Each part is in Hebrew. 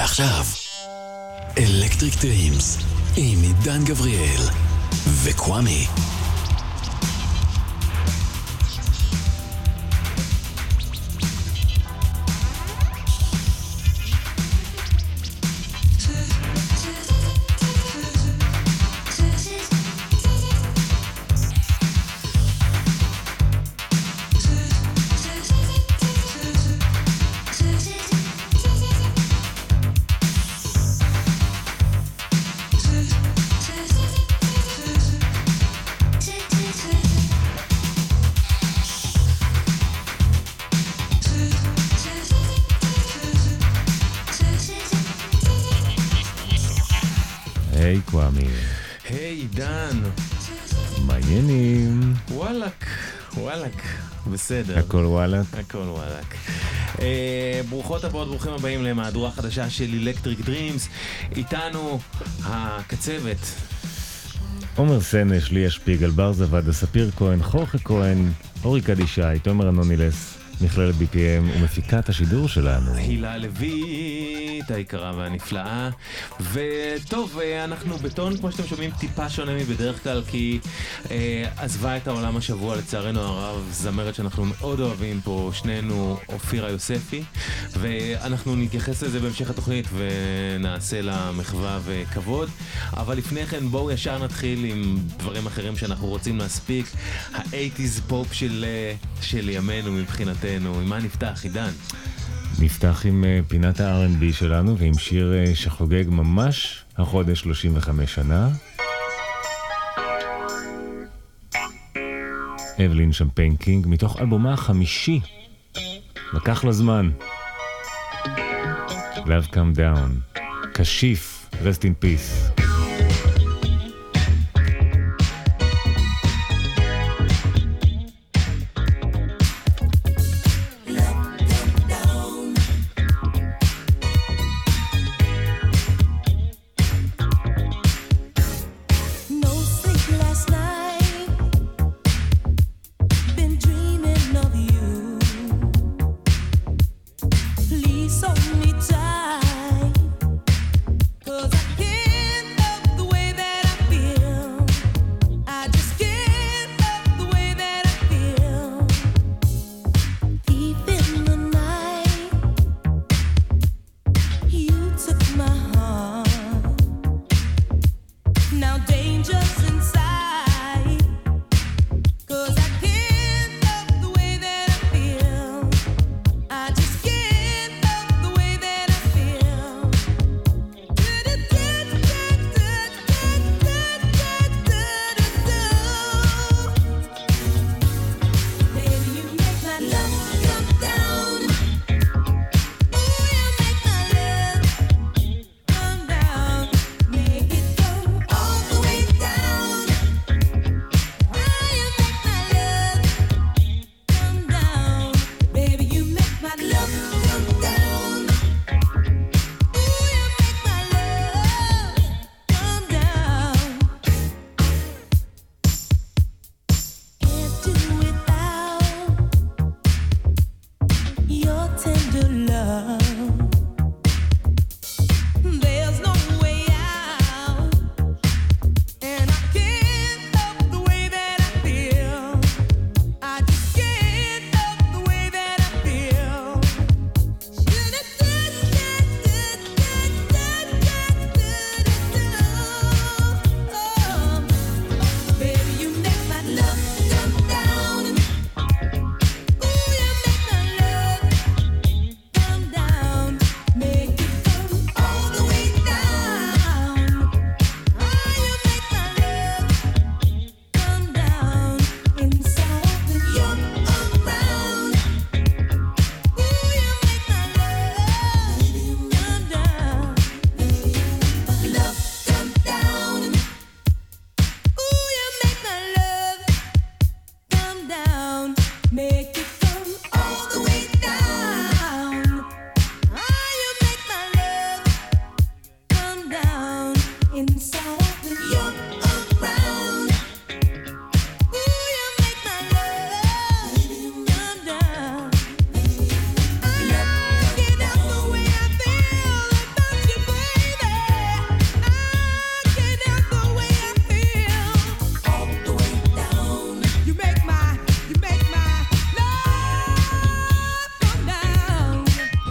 ועכשיו, אלקטריק דרימס עם עידן גבריאל וקוואמי. היי קוואמי. היי דן. מעניינים. וואלק, בסדר. הכל וואלק. הכל וואלק. ברוכות הבאות, ברוכים הבאים למהדורה חדשה של אלקטריק דרימס. איתנו הקצבת עומר סנש, ליה שפיגל, בר זווד, ספיר כהן, חורכה כהן, אורי קדישי, תומר אנונילס, מכללת BPM ומפיקת השידור שלנו הילה לויט, היקרה והנפלאה. וטוב, אנחנו בטון, כמו שאתם שומעים, טיפה שונה מבדרך כלל, כי עזבה את העולם השבוע לצערנו הרב זמרת שאנחנו מאוד אוהבים פה שנינו, אופירה יוספי, ואנחנו נתייחס לזה בהמשך התוכנית ונעשה לה מחווה וכבוד. אבל לפני כן בואו ישר נתחיל עם דברים אחרים שאנחנו רוצים להספיק. ה-80's פופ של ימינו מבחינתנו. עם מה נפתח, עידן? נפתח עם פינת ה-R&B שלנו ועם שיר שחוגג ממש החודש 35 שנה. אבלין שמפיין קינג, מתוך אלבומה החמישי. לקח לו זמן. Love Come Down. קשיף, Rest in Peace.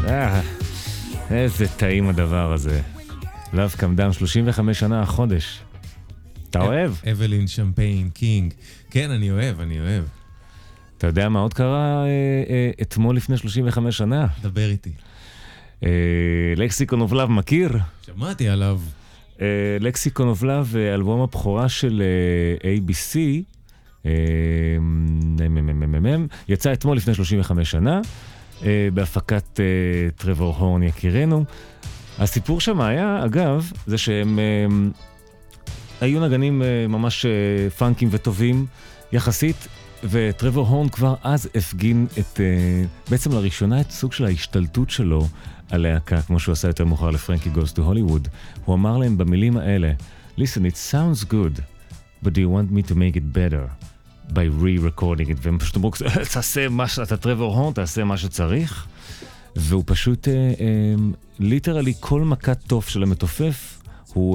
איזה טעים הדבר הזה. Love Come Down, 35 שנה החודש. אתה אוהב? אבלין שמפיין קינג. כן, אני אוהב. אתה יודע מה עוד קרה אתמול לפני 35 שנה? דבר איתי. לקסיקון אוף לאב מכיר? שמעתי עליו. לקסיקון אוף לאב, אלבום הבכורה של ABC, יצא אתמול לפני 35 שנה, בהפקת טרוור הורן יקירנו. הסיפור שם היה, אגב, זה שהם היו נגנים ממש פאנקים וטובים יחסית, וטרוור הורן כבר אז הפגין בעצם לראשונה את סוג של ההשתלטות שלו על להקה, כמו שהוא עשה יותר מאוחר לפרנקי Goes to Hollywood. הוא אמר להם במילים האלה, Listen, it sounds good, but do you want me to make it better by re-recording it? והם פשוט אמרו, תעשה מה שאתה טרוור הורן, תעשה מה שצריך. והוא פשוט, ליטרלי, כל מכת טוב של המתופף, הוא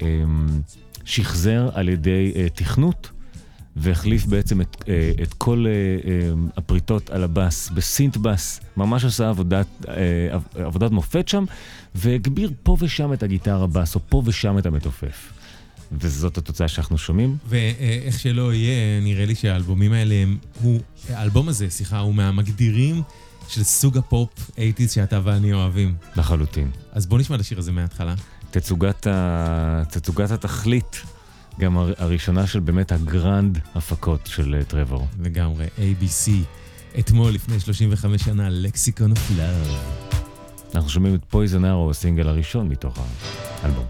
שחזר על ידי תכנות, והחליף בעצם את כל הפריטות על הבאס, בסינט באס, ממש עשה עבודת מופת שם, והגביר פה ושם את הגיטרה באס, או פה ושם את המתופף. וזאת התוצאה שאנחנו שומעים. ואיך שלא יהיה, נראה לי שהאלבומים האלה, האלבום הזה, הוא מהמגדירים של סוג הפופ 80s שאתה ואני אוהבים. לחלוטין. אז בוא נשמע את השיר הזה מההתחלה. תצוגת התכלית, גם הראשונה של באמת הגרנד הפקות של טרוור. לגמרי, ABC. אתמול לפני 35 שנה, Lexicon of Love. אנחנו שומעים את Poison Arrow, הסינגל הראשון מתוך האלבום.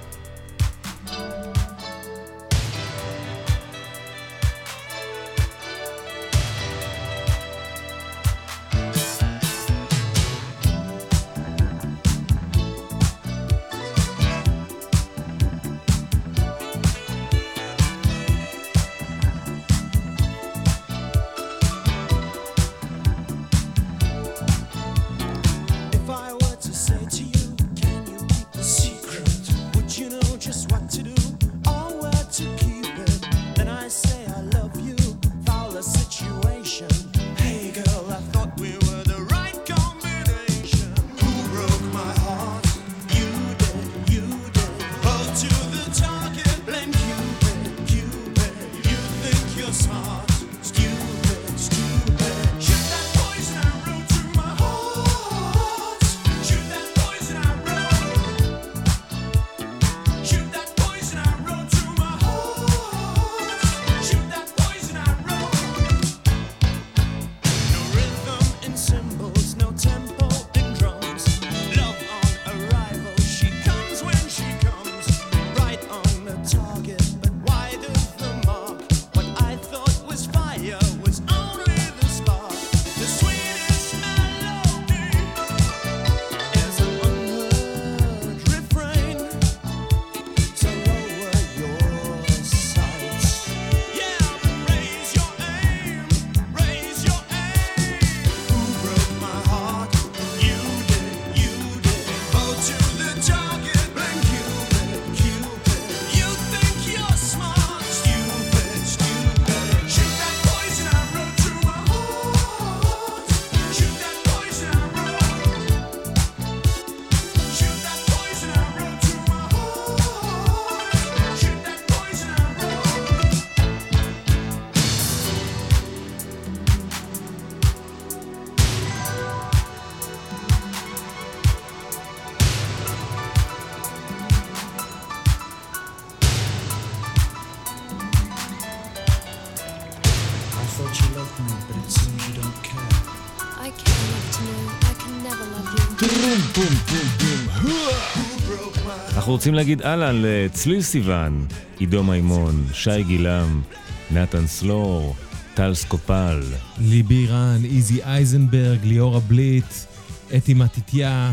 אנחנו רוצים להגיד אהלן לצליל סיוון, עידו מימון, שי גילם, נתן סלור, טל סקופל, ליבי רן, איזי אייזנברג, ליאורה בליט, אתי מתתיה,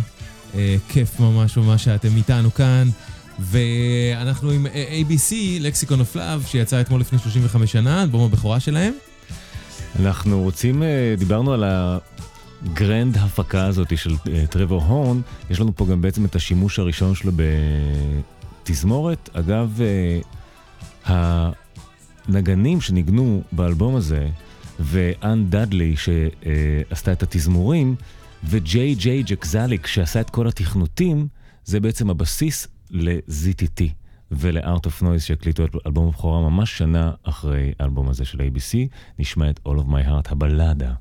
כיף ממש ממש שאתם איתנו כאן. ואנחנו עם ABC, Lexicon of Love, שיצא אתמול לפני 35 שנה, אלבום הבכורה שלהם. אנחנו רוצים, דיברנו על הגרנד הפקה הזאת של טרוור הורן, יש לנו פה גם בעצם את השימוש הראשון שלו בתזמורת. אגב, הנגנים שניגנו באלבום הזה, ואן דאדלי שעשתה את התזמורים, וג'יי ג'יי ג'קזליק שעשה את כל התכנותים, זה בעצם הבסיס ל-ZTT ול-Art of Noise שהקליטו את אלבום הבכורה ממש שנה אחרי האלבום הזה של ABC. נשמע את All of My Heart, הבלדה.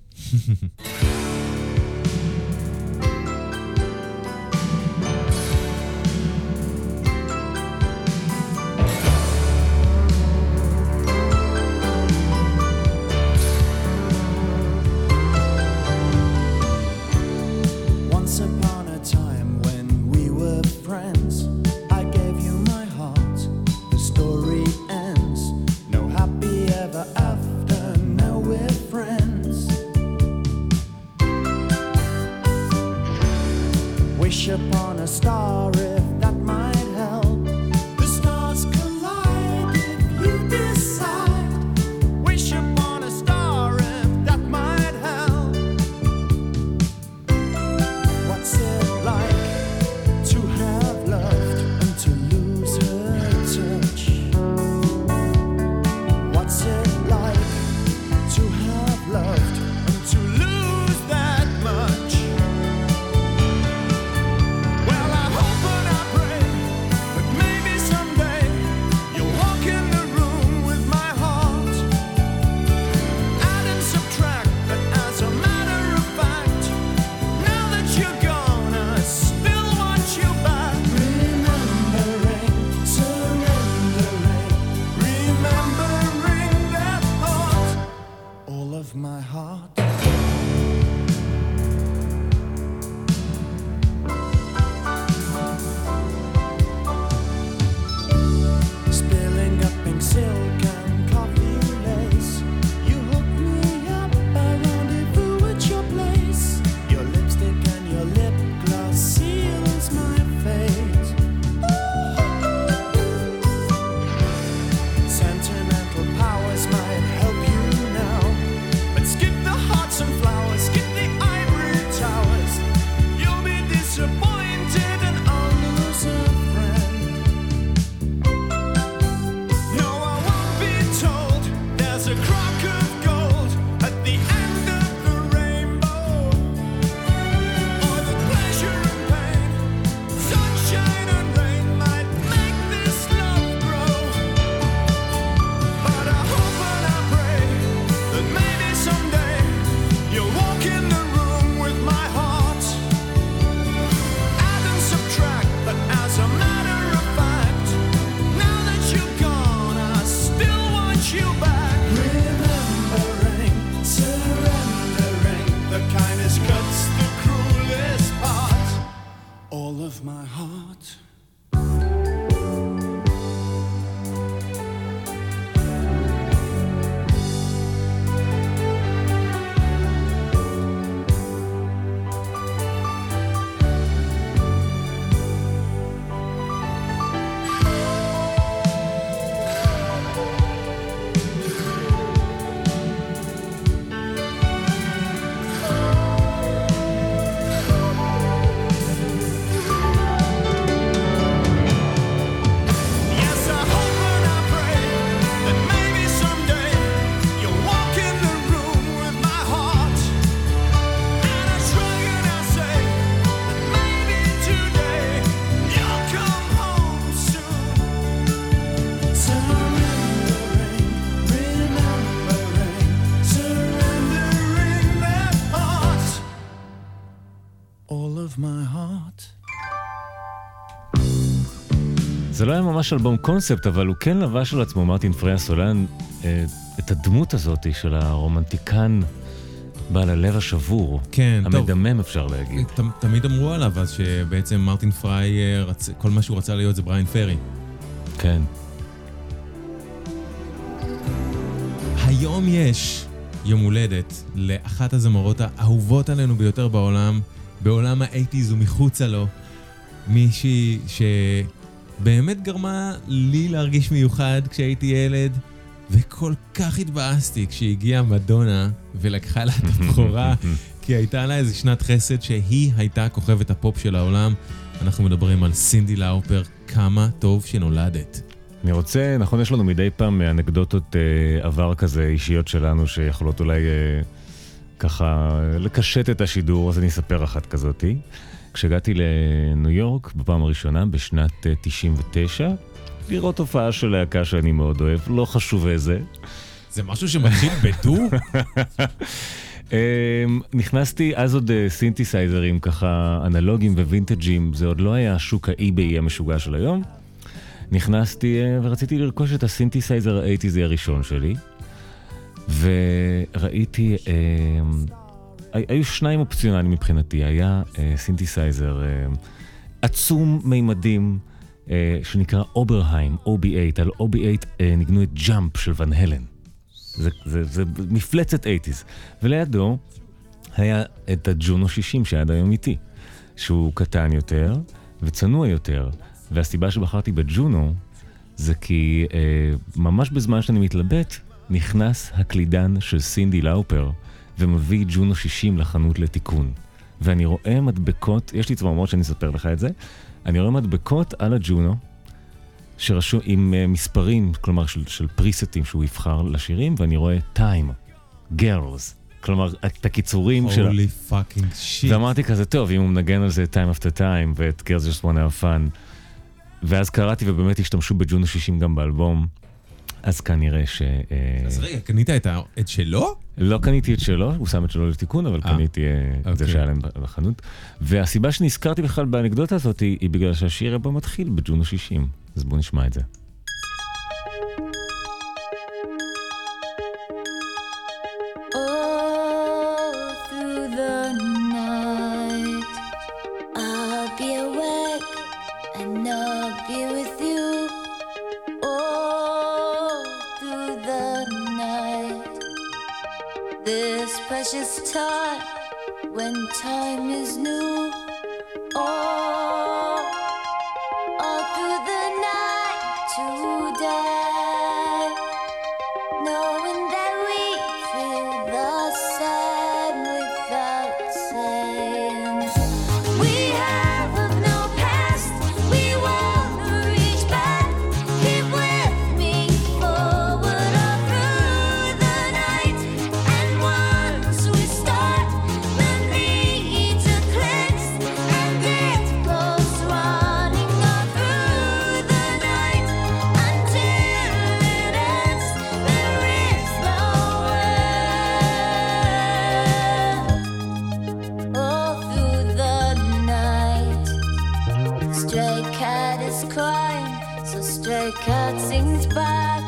זה לא היה ממש אלבום קונספט, אבל הוא כן לבש על עצמו, מרטין פריי הסולן, את הדמות הזאת של הרומנטיקן בעל הלב השבור. כן, טוב. המדמם אפשר להגיד. תמיד אמרו עליו אז שבעצם מרטין פריי, כל מה שהוא רצה להיות זה בריין פרי. כן. היום יש יום הולדת לאחת הזמרות האהובות עלינו ביותר בעולם, בעולם ה-80s ומחוצה לו, מישהי שבאמת גרמה לי להרגיש מיוחד כשהייתי ילד, וכל כך התבאסתי כשהגיעה מדונה ולקחה לה את הבכורה, כי הייתה לה איזו שנת חסד שהיא הייתה כוכבת הפופ של העולם. אנחנו מדברים על סינדי לאופר, כמה טוב שנולדת. אני רוצה, נכון, יש לנו מדי פעם אנקדוטות עבר כזה אישיות שלנו שיכולות אולי ככה לקשט את השידור, אז אני אספר אחת כזאתי. כשהגעתי לניו יורק בפעם הראשונה בשנת 99, לראות הופעה של להקה שאני מאוד אוהב, לא חשוב איזה. זה משהו שמתחיל בדו? נכנסתי, אז עוד סינתסייזרים ככה אנלוגיים ווינטג'ים, זה עוד לא היה השוק האי-ביי המשוגע של היום. נכנסתי ורציתי לרכוש את הסינתסייזר ה-80s הראשון שלי, וראיתי, היו שניים אופציונליים מבחינתי, היה סינתסייזר עצום מימדים, שנקרא אוברהיים, OB8, על OB8 ניגנו את ג'אמפ של ון הלן. זה מפלצת 80s. ולידו היה את הג'ונו 60 שעד היום איתי, שהוא קטן יותר וצנוע יותר. והסיבה שבחרתי בג'ונו זה כי ממש בזמן שאני מתלבט, נכנס הקלידן של סינדי לאופר ומביא ג'ונו 60 לחנות לתיקון. ואני רואה מדבקות, יש לי צמרמורת שאני אספר לך את זה, אני רואה מדבקות על הג'ונו, שרשום עם מספרים, כלומר של פריסטים שהוא יבחר לשירים, ואני רואה time, girls, כלומר את הקיצורים של... Holy fucking shit. ואמרתי כזה, טוב, אם הוא מנגן על זה time after time, ואת girls just wanna have fun, ואז קראתי ובאמת השתמשו בג'ונו 60 גם באלבום, אז כנראה ש... אז רגע, קנית את שלו? לא קניתי את שלו, הוא שם את שלו לתיקון, אבל קניתי את זה שהיה להם בחנות. והסיבה שנזכרתי בכלל באנקדוטה הזאת היא בגלל שהשיר הבא מתחיל בג'ונו 60. אז בואו נשמע את זה. Precious time when time is new. All through the night today, knowing that we feel the same without saying. We have no past, we wanna reach back. Keep with me forward all through the night, and once we start, the need to cleanse, and it goes running all through the night until it ends. There is no end. All through the night, stray cat is crying, so stray cat sings back.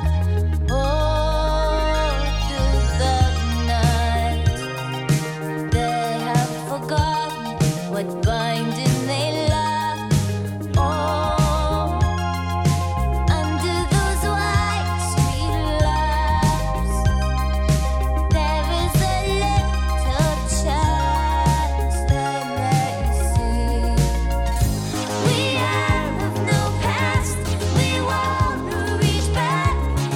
All through the night, they have forgotten what binding they lack. Oh, under those white street lamps, there is a little chance they may see. We have no past, we wanna reach back.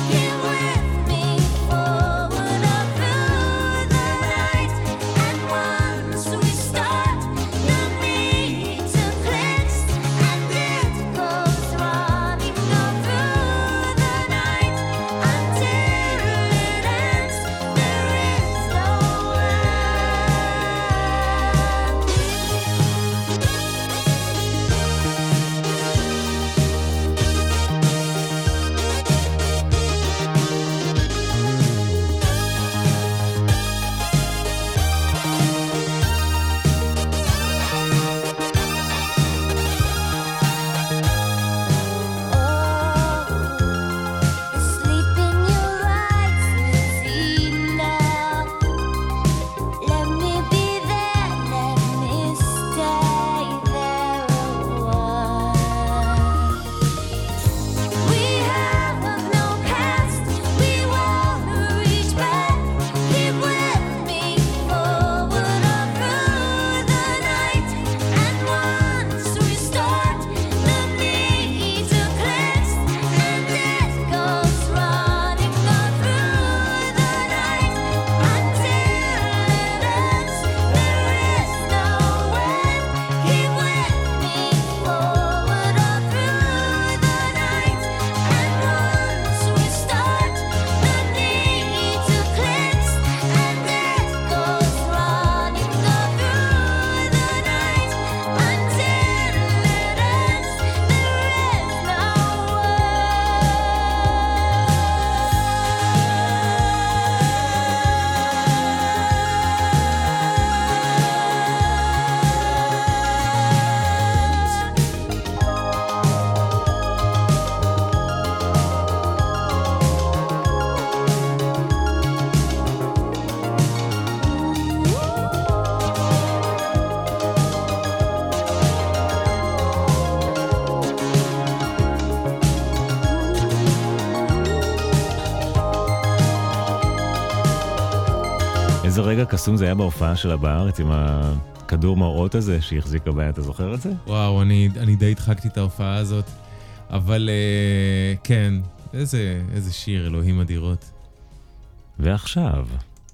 רגע קסום זה היה בהופעה שלה בארץ עם הכדור מראות הזה שהחזיק הבעיה, אתה זוכר את זה? וואו, אני די הדחקתי את ההופעה הזאת, אבל כן, איזה שיר, אלוהים אדירות. ועכשיו...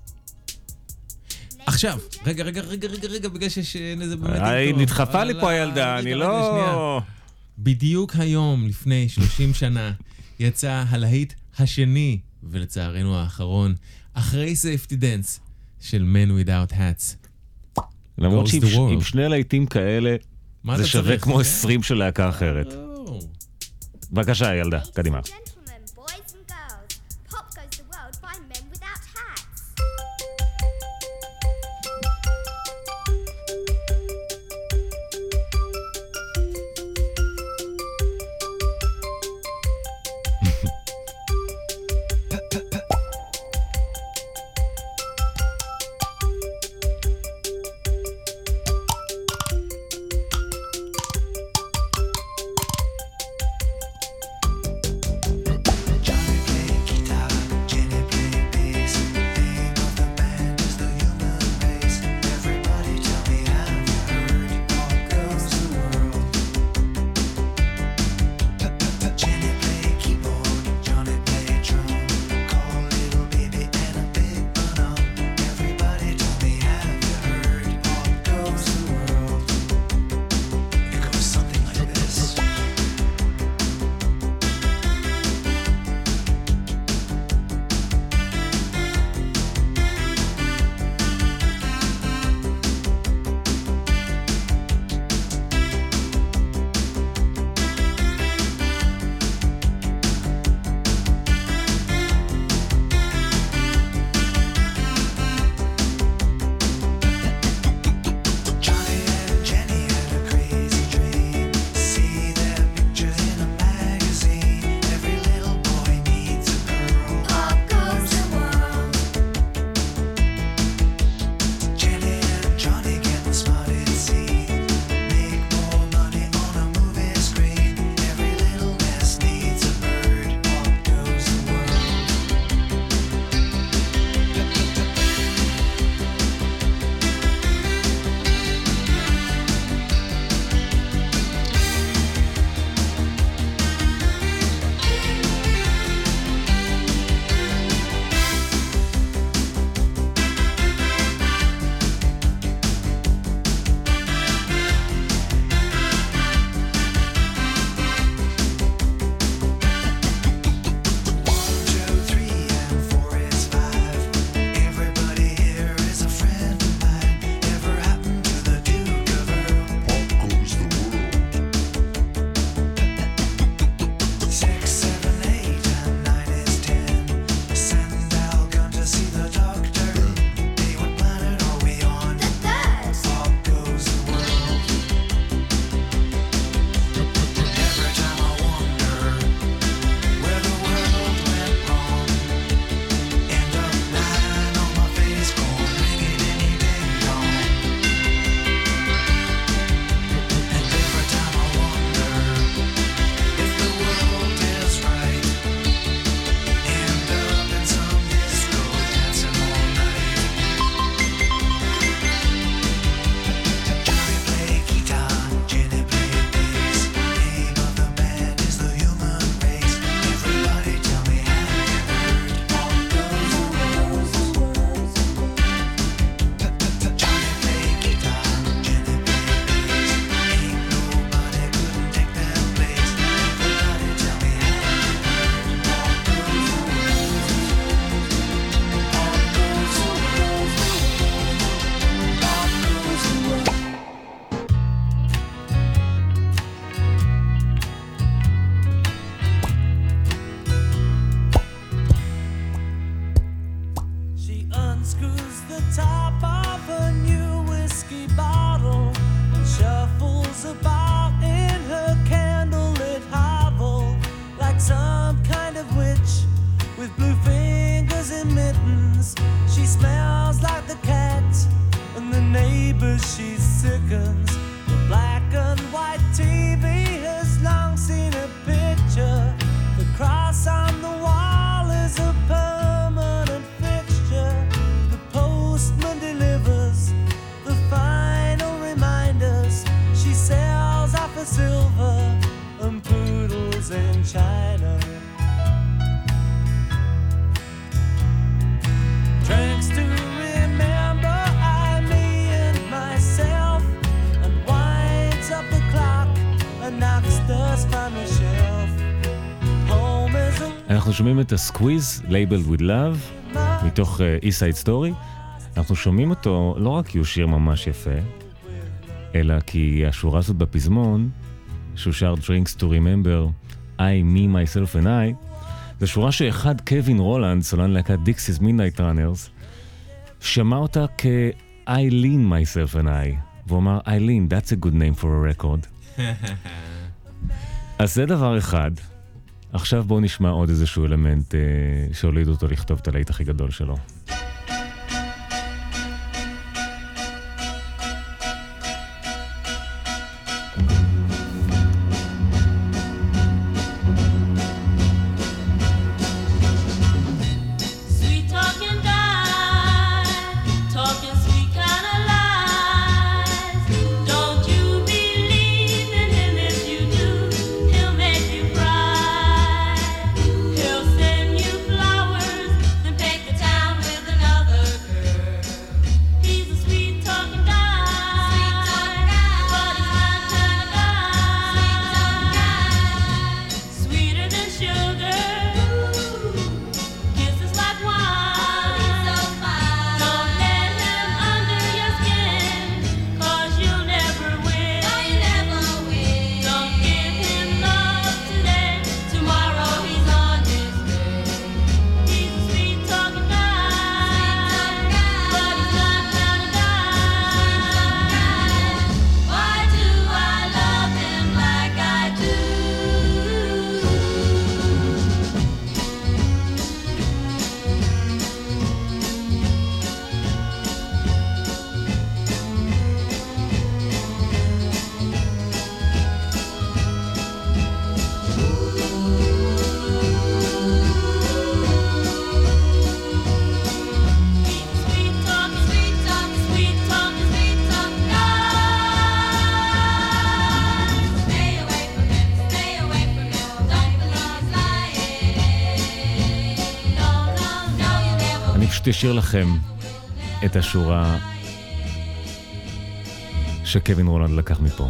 עכשיו, רגע, בגלל שיש איזה באמת... היא נדחפה לי פה הילדה, אני לא... בדיוק היום, לפני 30 שנה, יצא הלהיט השני, ולצערנו האחרון, אחרי Safety Dance, של Men Without Hats. למרות שעם שני להיטים כאלה, זה שווה כמו 20 של להקה אחרת. בבקשה, ילדה, קדימה. אנחנו שומעים את ה-Squeeze, Labeled with Love, מתוך East Side Story. אנחנו שומעים אותו לא רק כי הוא שיר ממש יפה, אלא כי השורה הזאת בפזמון, שהוא שר Drinks to Remember, I, Me, Myself and I, זו שורה שאחד קווין רולנד, סולן להקת Dixie's Midnight Runners, שמע אותה כ-I lean myself and I, והוא אמר, I lean, that's a good name for a record. אז זה דבר אחד. עכשיו בואו נשמע עוד איזשהו אלמנט שהוליד אותו לכתוב את הלהיט הכי גדול שלו. תשאיר לכם את השורה שקווין רולנד לקח מפה.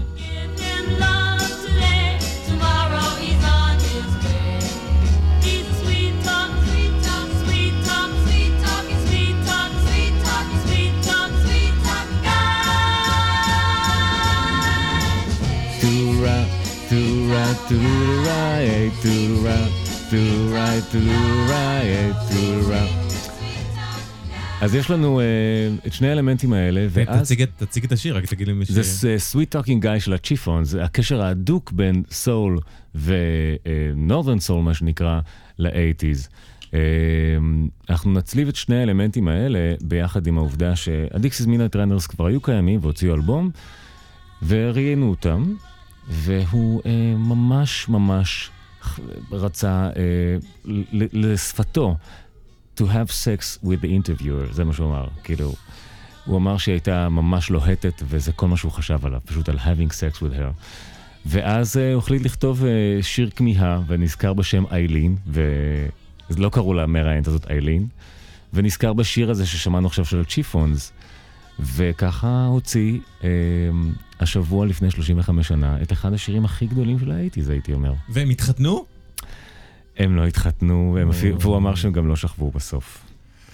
אז יש לנו את שני האלמנטים האלה, ואז... תציג את השיר, רק תגיד לי מי ש... זה Sweet Talking Guy של הצ'יפון, זה הקשר ההדוק בין סול ונורת'רן סול, מה שנקרא, ל-80s. אנחנו נצליב את שני האלמנטים האלה ביחד עם העובדה שה-Dixie's Midnight Runners כבר היו קיימים והוציאו אלבום, וראיינו אותם, והוא ממש ממש רצה לשפתו, to have sex with the interviewer, זה מה שהוא אמר. כאילו, הוא אמר שהיא הייתה ממש לוהטת, וזה כל מה שהוא חשב עליו, פשוט על having sex with her. ואז הוא החליט לכתוב שיר כמיהה, ונזכר בשם איילין, ולא קראו לה מראיינת הזאת איילין, ונזכר בשיר הזה ששמענו עכשיו של צ'יפונס, וככה הוציא השבוע לפני 35 שנה את אחד השירים הכי גדולים של ה-80s, הייתי אומר. והם התחתנו? הם לא התחתנו, והוא אמר שהם גם לא שכבו בסוף.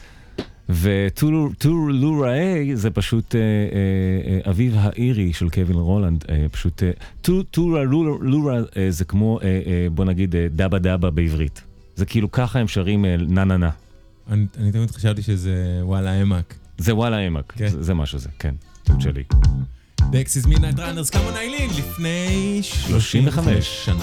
וטו ראי זה פשוט אביו האירי של קווין רולנד, פשוט טו לורה זה כמו, בוא נגיד, דאבה דאבה בעברית. זה כאילו ככה הם שרים נה נה נה. אני תמיד חשבתי שזה וואלה אמק. זה וואלה אמק, זה משהו זה, כן, טוב שלי. Dixie's Midnight Runners, come on איילין, לפני 35 שנה.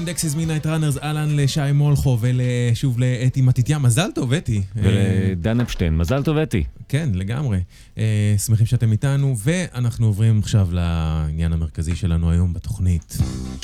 This is Midnight Runners, אהלן לשי מולכו ושוב לאתי מתתיה. מזל טוב, אתי. ולדן אפשטיין, מזל טוב, אתי. כן, לגמרי. שמחים שאתם איתנו, ואנחנו עוברים עכשיו לעניין המרכזי שלנו היום בתוכנית.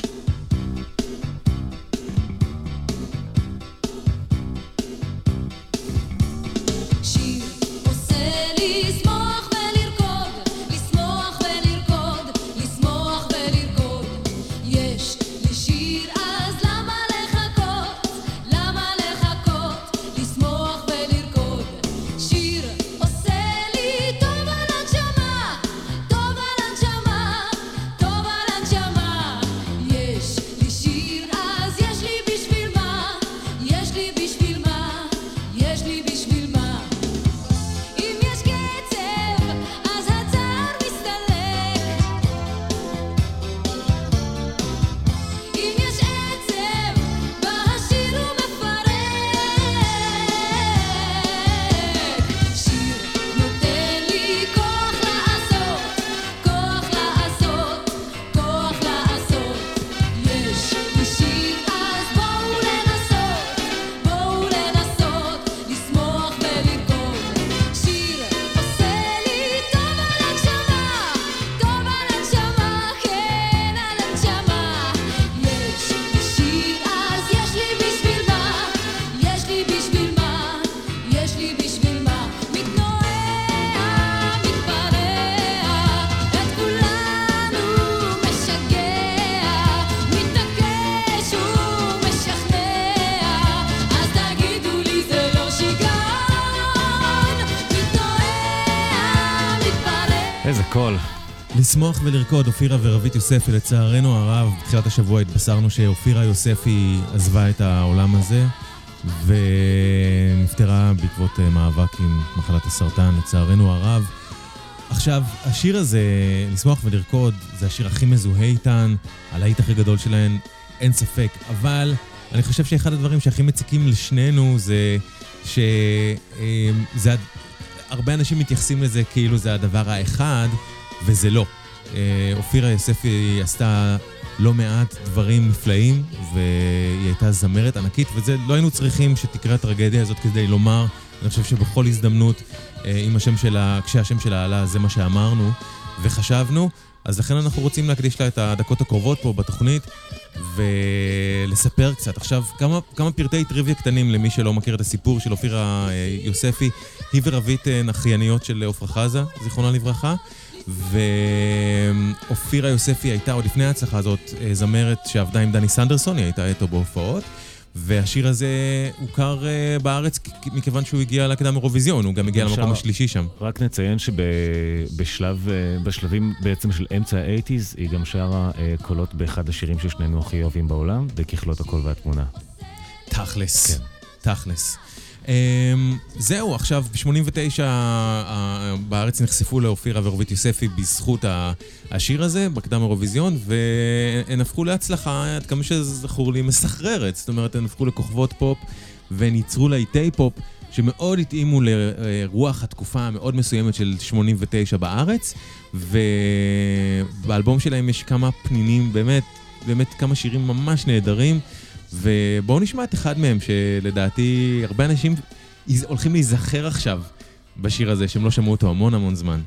איזה קול. לשמוח ולרקוד, אופירה ורבית יוספי. לצערנו הרב, בתחילת השבוע התבשרנו שאופירה יוספי עזבה את העולם הזה ונפטרה בעקבות מאבק עם מחלת הסרטן, לצערנו הרב. עכשיו, השיר הזה, לשמוח ולרקוד, זה השיר הכי מזוהה איתן, הלהיט הכי גדול שלהן, אין ספק. אבל אני חושב שאחד הדברים שהכי מציקים לשנינו זה שזה הרבה אנשים מתייחסים לזה כאילו זה הדבר האחד, וזה לא. אופירה יוספי עשתה לא מעט דברים נפלאים, והיא הייתה זמרת ענקית, וזה לא היינו צריכים שתקרה הטרגדיה הזאת כדי לומר. אני חושב שבכל הזדמנות, עם השם שלה, כשהשם שלה עלה, זה מה שאמרנו וחשבנו. אז לכן אנחנו רוצים להקדיש לה את הדקות הקרובות פה בתוכנית, ולספר קצת. עכשיו, כמה פרטי טריוויה קטנים למי שלא מכיר את הסיפור של אופירה יוספי. היא ורבית אחייניות של עפרה חזה, זיכרונה לברכה. ואופירה יוספי הייתה עוד לפני ההצלחה הזאת זמרת שעבדה עם דני סנדרסון, היא הייתה איתו בהופעות. והשיר הזה הוכר בארץ מכיוון שהוא הגיע לקדם אירוויזיון, הוא גם הגיע למקום השלישי שם. רק נציין שבשלבים בעצם של אמצע ה-80s, היא גם שרה קולות באחד השירים ששנינו הכי אוהבים בעולם, בככלות הקול והתמונה. תכלס. כן. תכלס. זהו, עכשיו ב-89 בארץ נחשפו לאופירה ורבית יוספי בזכות השיר הזה, בקדם אירוויזיון, והן הפכו להצלחה, עד כמה שזכור לי, מסחררת. זאת אומרת, הן הפכו לכוכבות פופ, והן ייצרו להיטי פופ, שמאוד התאימו לרוח התקופה המאוד מסוימת של 89 בארץ, ובאלבום שלהם יש כמה פנינים, באמת כמה שירים ממש נהדרים, ובואו נשמע את אחד מהם, שלדעתי הרבה אנשים הולכים להיזכר עכשיו בשיר הזה, שהם לא שמעו אותו המון זמן.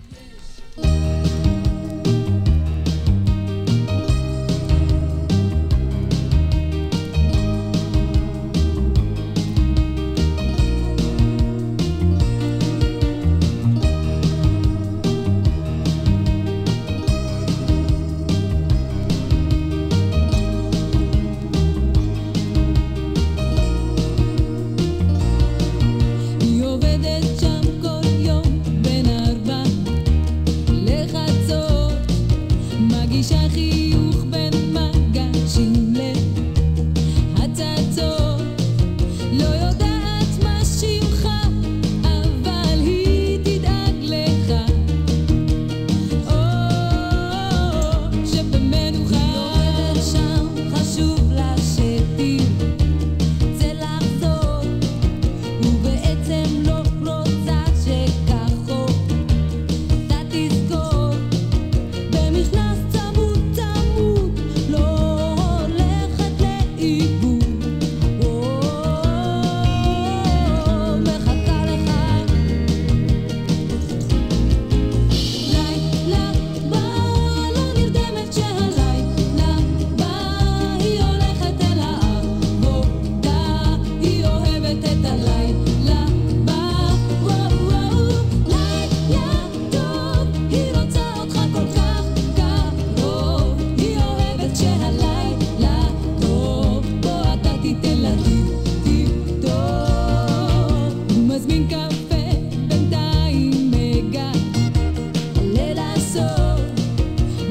היא עובדת שם כל יום בין 4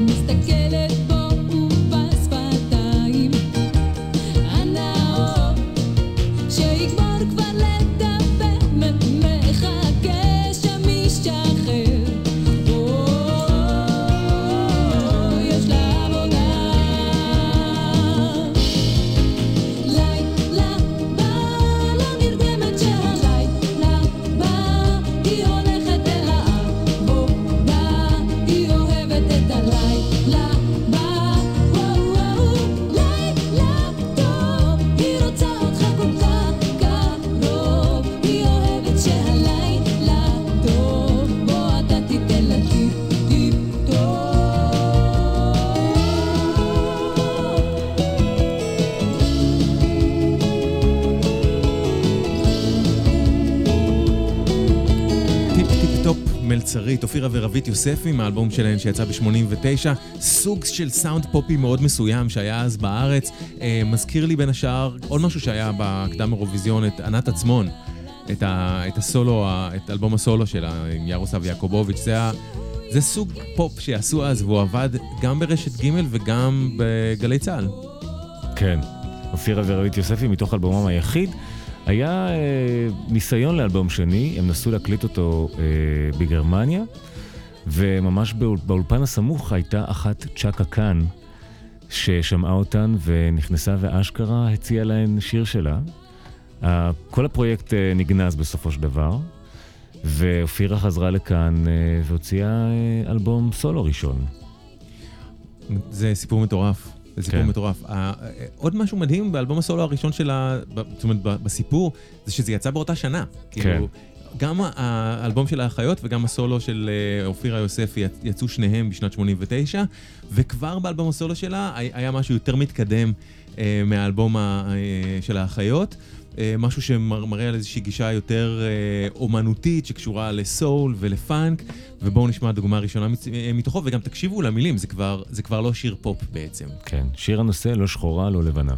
מסתכלת בו ובשפתיים הנאור שיגמור כבר לדבר מחכה שם משתחרר יש לה עבודה לילה בא לא נרדמת שהלילה בא היא הולכת אל העבודה היא אוהבת את הלילה בא לילה טוב היא רוצה אותך כל כך קרוב היא אוהבת שהלילה טוב בוא אתה תיתן לה טיפ טיפ טוב טיפ טיפ טופ מלצרית, אופירה ורבית יוספי מהאלבום שלהן שיצא ב-89, סוג של סאונד פופי מאוד מסוים שהיה אז בארץ. מזכיר לי בין השאר עוד משהו שהיה בקדם אירוויזיון, את ענת עצמון, את הסולו, את אלבום הסולו שלה עם ירוסלב יעקובוביץ'. זה סוג פופ שעשו אז והוא עבד גם ברשת ג' וגם בגלי צהל. כן, אופירה ורבית יוספי מתוך אלבומם היחיד. היה ניסיון לאלבום שני, הם נסו להקליט אותו בגרמניה, וממש באולפן הסמוך הייתה אחת צ'קה קאן, ששמעה אותן ונכנסה ואשכרה הציעה להן שיר שלה. כל הפרויקט נגנז בסופו של דבר, ואופירה חזרה לכאן והוציאה אלבום סולו ראשון. זה סיפור מטורף. זה סיפור מטורף. עוד משהו מדהים באלבום הסולו הראשון שלה, זאת אומרת, בסיפור, זה שזה יצא באותה שנה. כאילו, גם האלבום של האחיות וגם הסולו של אופירה יוספי יצאו שניהם בשנת 89, וכבר באלבום הסולו שלה היה משהו יותר מתקדם מהאלבום של האחיות, משהו שמראה על איזושהי גישה יותר אומנותית שקשורה לסול ולפאנק, ובואו נשמע דוגמה ראשונה מתוכו, וגם תקשיבו למילים, זה כבר לא שיר פופ בעצם. כן, שיר הנושא לא שחורה, לא לבנה.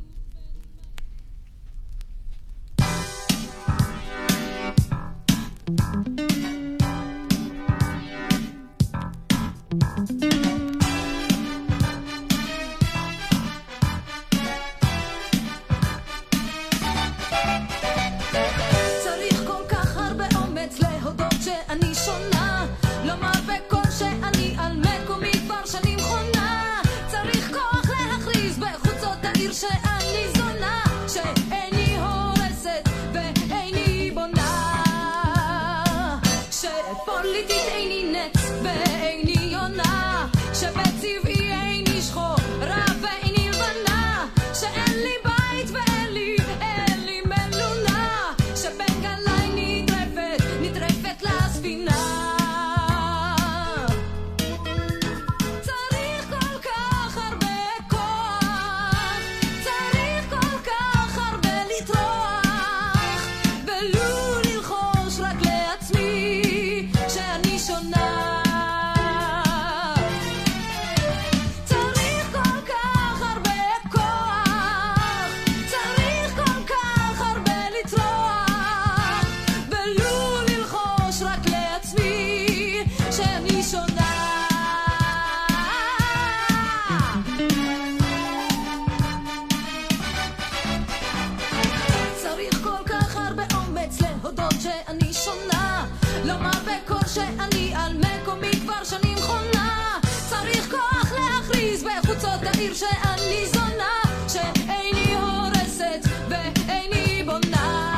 שאני זונה, שאיני הורסת ואיני בונה,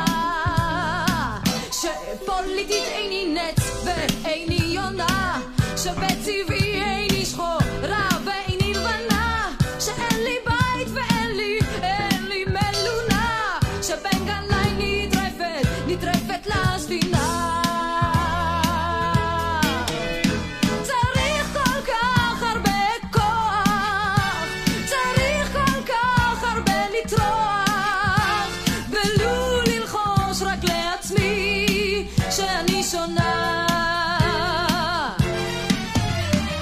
שפוליטית איני נץ ואיני יונה, שבצבעי איני שחורה ואיני לבנה, שאין לי בית ואין לי מלונה, שבין גלי נטרפת לספינה. שאני שונה,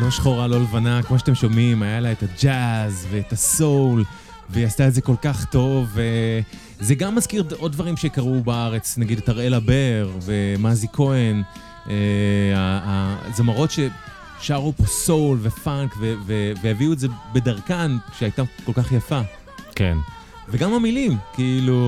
לא שחורה, לא לבנה, כמו שאתם שומעים, היה לה את הג'אז ואת הסול, והיא עשתה את זה כל כך טוב, וזה גם מזכיר עוד דברים שקרו בארץ, נגיד את אראלה בר ומזי כהן, הזמרות ששרו פה סול ופאנק, והביאו את זה בדרכן שהייתה כל כך יפה. כן. וגם המילים, כאילו,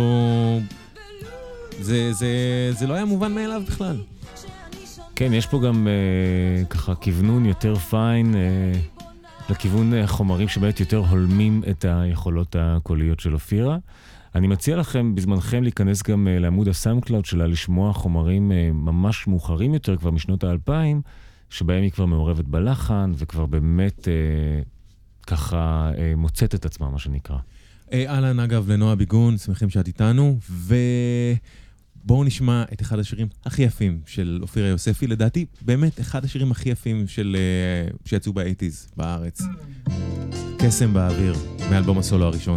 זה לא היה מובן מאליו בכלל. כן, יש פה גם ככה כיוונון יותר פיין לכיוון החומרים שבאמת יותר הולמים את היכולות הקוליות של אופירה. אני מציע לכם בזמנכם להיכנס גם לעמוד הסאונדקלאוד שלה, לשמוע חומרים ממש מאוחרים יותר, כבר משנות ה-2000, שבהם היא כבר מעורבת בלחן, וכבר באמת ככה מוצאת את עצמה, מה שנקרא. אהלן, אגב, לנועה ביגון, שמחים שאת איתנו, ובואו נשמע את אחד השירים הכי יפים של אופירה יוספי, לדעתי באמת אחד השירים הכי יפים שיצאו ב-80s בארץ. קסם באוויר, מאלבום הסולו הראשון.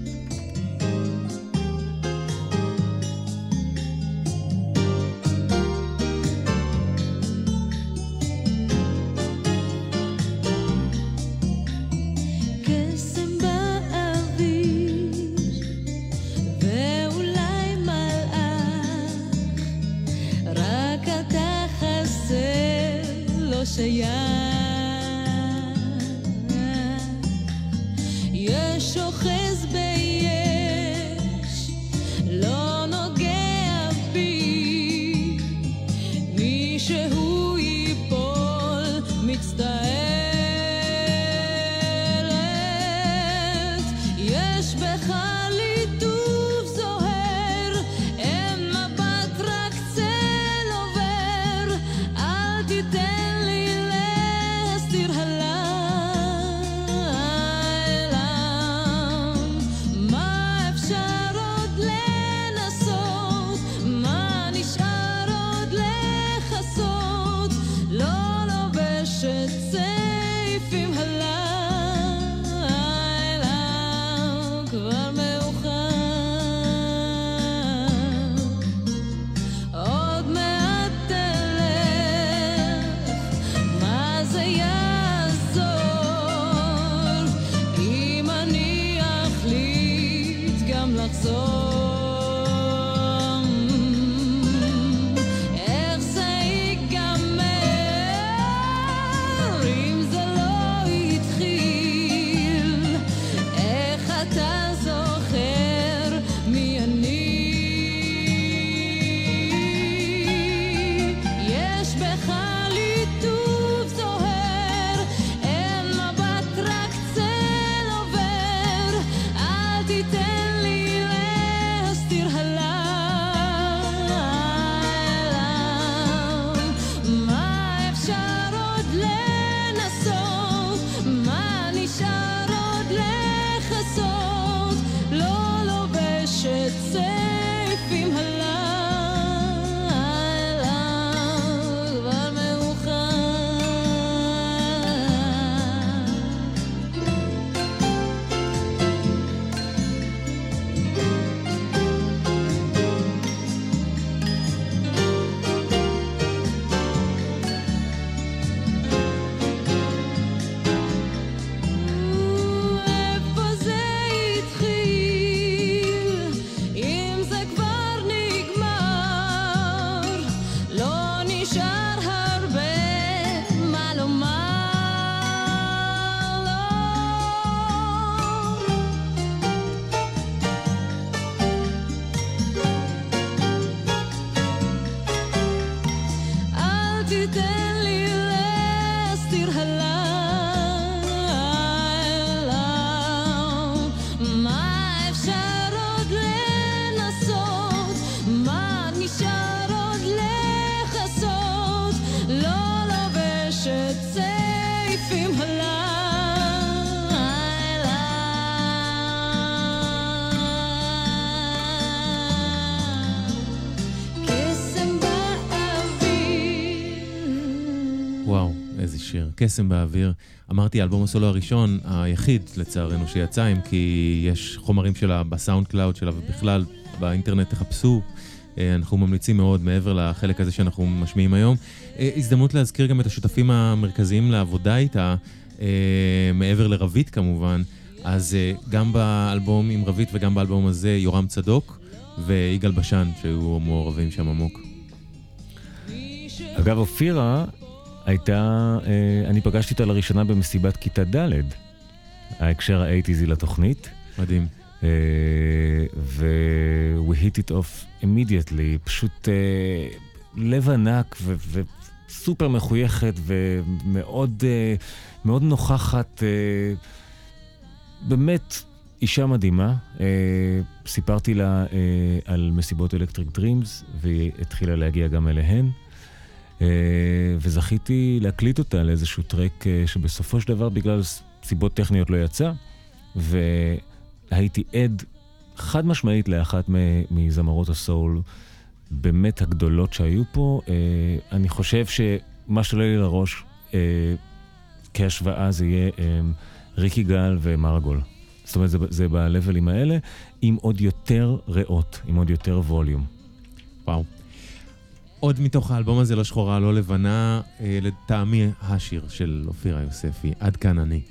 יש אוחז ביש, לא נוגע בי, מי שהוא ייפול מצטערת, יש בך ליטוף זוהר, אין מבט רק צל עובר, אל תיתן לי להסתיר הלילה, מה אפשר עוד לנסות, מה נשאר עוד לחסות, לא לובשת צעיפים הלילה, כבר מאוחר, עוד מעט תלך, מה זה יעזור, אם אני אחליט גם לחזור, איך זה ייגמר, אם זה לא התחיל, איך אתה זוכר מי אני, יש בך ליטוף זוהר, אין מבט רק צל עובר, אל תיתן לי להסתיר הלילה, מה אפשר עוד לנסות, מה נשאר עוד לחסות, לא לובשת צעיפים הלילה, כבר מאוחר. איפה זה התחיל, אם זה כבר נגמר, לא נשאר הרבה מה לומר, לא. אל תיתן לי להסתיר הלילה, מה אפשר עוד לנסות, מה נשאר עוד לחסות, לא לובשת צעיפים הלילה, קסם באוויר. וואו, איזה שיר. קסם באוויר. אמרתי, האלבום הסולו הראשון, היחיד לצערנו שיצא, אם כי יש חומרים שלה בסאונד קלאוד שלה ובכלל באינטרנט תחפשו, אנחנו ממליצים מאוד מעבר לחלק הזה שאנחנו משמיעים היום. הזדמנות להזכיר גם את השותפים המרכזיים לעבודה איתה, מעבר לרבית כמובן. אז גם באלבום עם רבית וגם באלבום הזה יורם צדוק ויגאל בשן שהיו מעורבים שם עמוק. אגב, אופירה הייתה, אני פגשתי אותה לראשונה במסיבת כיתה ד', ההקשר ה-80s לתוכנית. מדהים. we hit it off immediately, פשוט לב ענק וסופר מחויכת ומאוד מאוד נוכחת, באמת אישה מדהימה. סיפרתי לה על מסיבות אלקטריק דרימס והיא התחילה להגיע גם אליהן, וזכיתי להקליט אותה לאיזשהו טרק שבסופו של דבר בגלל סיבות טכניות לא יצא, והייתי עד חד משמעית לאחת מזמרות הסול באמת הגדולות שהיו פה. אני חושב שמה שלא לי לראש כהשוואה זה יהיה ריקי גל ומרגול. זאת אומרת, זה בלבלים האלה, עם עוד יותר ריאות, עם עוד יותר ווליום. וואו. עוד מתוך האלבום הזה, לא שחורה, לא לבנה, לטעמי השיר של אופירה יוספי, עד כאן אני.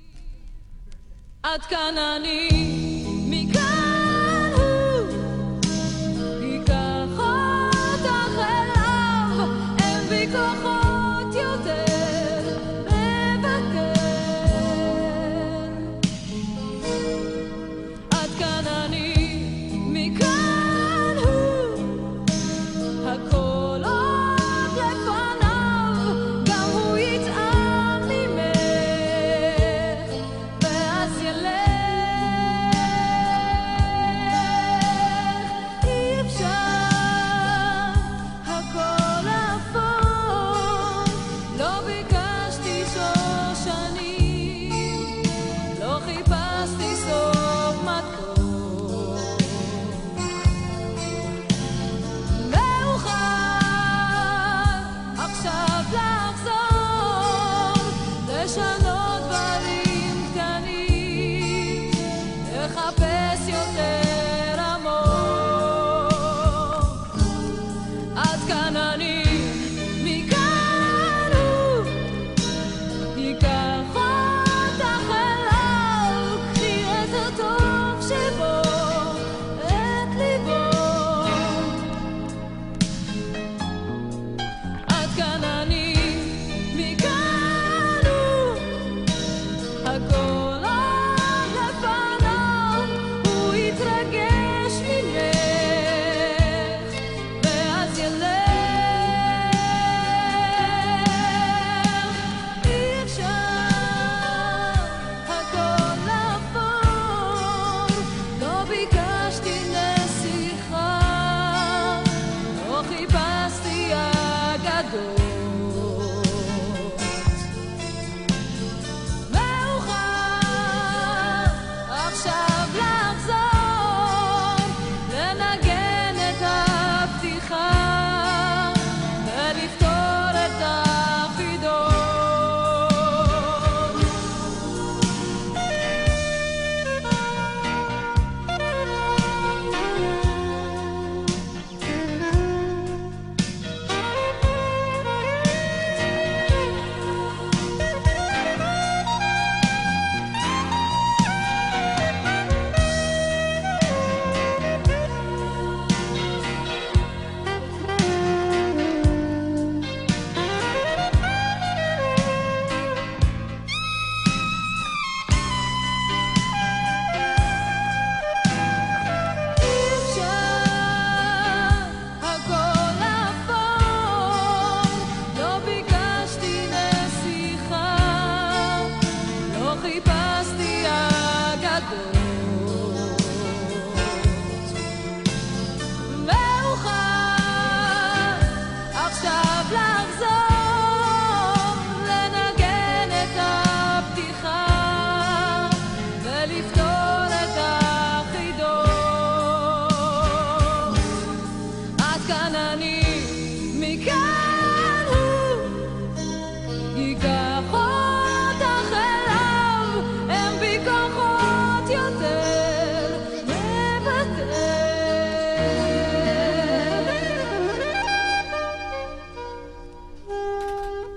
עד כאן אני, מכאן הוא, ייקח אותך אליו, אין בי כוחות יותר לוותר. עד כאן אני, מכאן הוא, הכל עוד לפניו, גם הוא יטעם ממך, ואז ילך.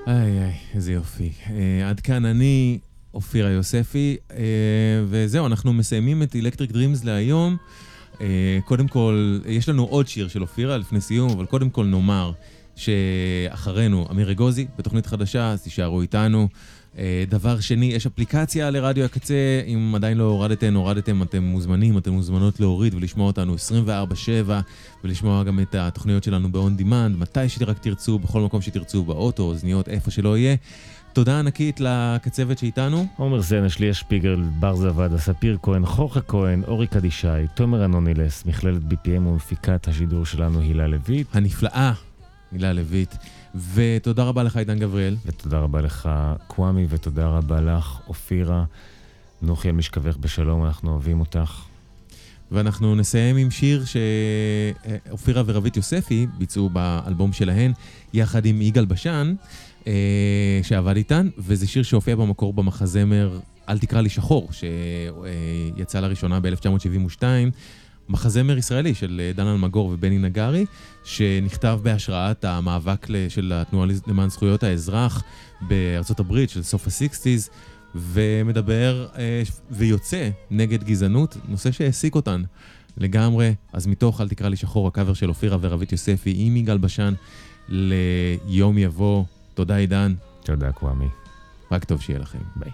איי, איזה יופי. עד כאן אני, אופירה יוספי, וזהו, אנחנו מסיימים את Electric Dreams להיום. קודם כל, יש לנו עוד שיר של אופירה לפני סיום, אבל קודם כל נאמר שאחרינו אמיר אגוזי בתוכנית חדשה, אז תישארו איתנו. דבר שני, יש אפליקציה לרדיו הקצה, אם עדיין לא הורדתם, אתם מוזמנים, אתם מוזמנות להוריד ולשמוע אותנו 24/7, ולשמוע גם את התוכניות שלנו ב-on demand, מתי שרק תרצו, בכל מקום שתרצו, באוטו, אוזניות, איפה שלא יהיה. תודה ענקית לקצבת שאיתנו. עומר זנש, ליה שפיגל, בר זווד, ספיר כהן, חורכה כהן, אורי קדישי, תומר אנונילס, מכללת BPM ומפיקת השידור שלנו הילה לויט. הנפלאה, הילה לויט. ותודה רבה לך עידן גבריאל. ותודה רבה לך קוואמי, ותודה רבה לך אופירה. נוחי על משכבך בשלום, אנחנו אוהבים אותך. ואנחנו נסיים עם שיר שאופירה ורבית יוספי ביצעו באלבום שלהן, יחד עם יגאל בשן, שעבד איתן, וזה שיר שהופיע במקור במחזמר אל תקרא לי שחור, שיצא לראשונה ב-1972, מחזמר ישראלי של דן אלמגור ובני נגרי, שנכתב בהשראת המאבק של התנועה למען זכויות האזרח בארצות הברית של סוף ה-60s, ומדבר ויוצא נגד גזענות, נושא שהעסיק אותן לגמרי. אז מתוך אל תקרא לי שחור, הקאבר של אופירה ורבית יוספי עם יגאל בשן ליום יבוא. תודה עידן. תודה קוואמי. רק טוב שיהיה לכם. ביי.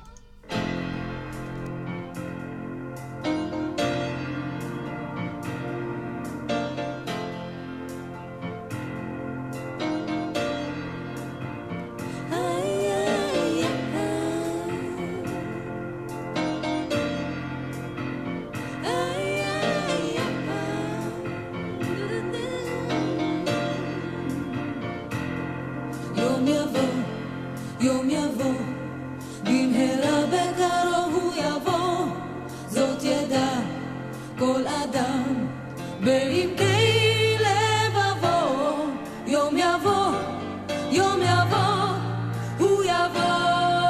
יום יבוא, במהרה בקרוב הוא יבוא, זאת ידע כל אדם בעמקי לבבו. יום יבוא, יום יבוא, הוא יבוא.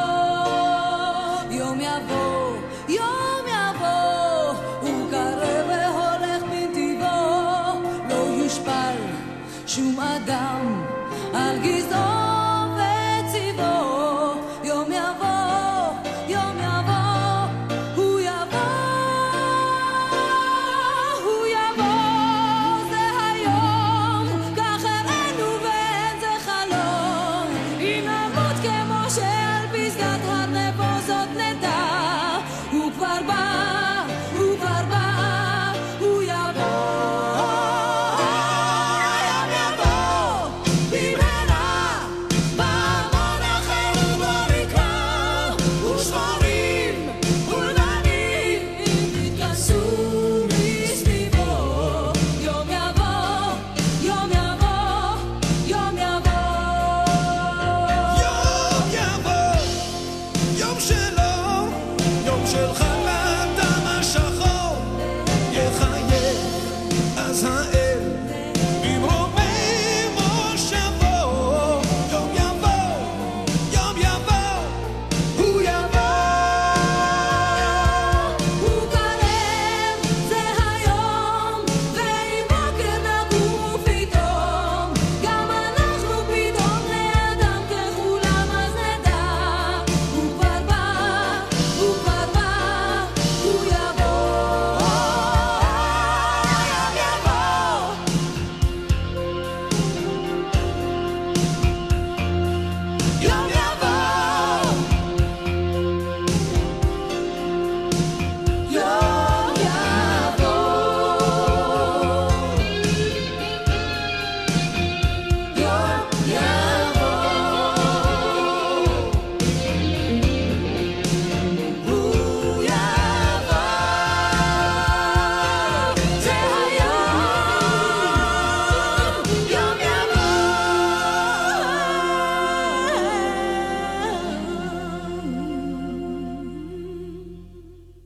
יום יבוא, יום יבוא, הוא קרב והולך בנתיבו, לא יושפל שום אדם על גזעו וצבעו.